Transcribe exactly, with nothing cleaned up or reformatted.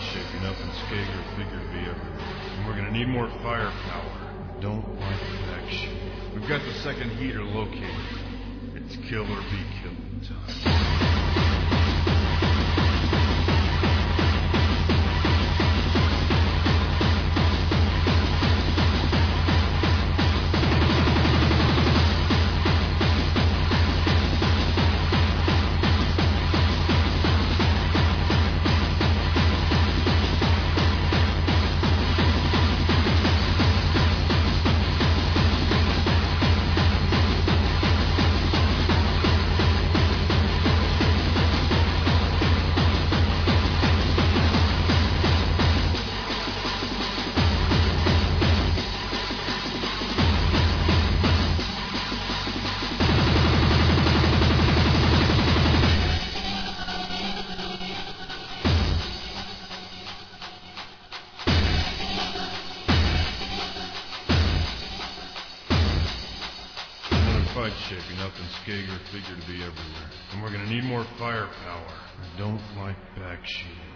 shaping up, and Skager figured to be everywhere. And we're gonna need more firepower. Don't like back shooting. We've got the second heater located. It's kill or be killed time. Fight shaping up, and Skager figured to be everywhere. And we're gonna need more firepower. I don't like back shooting.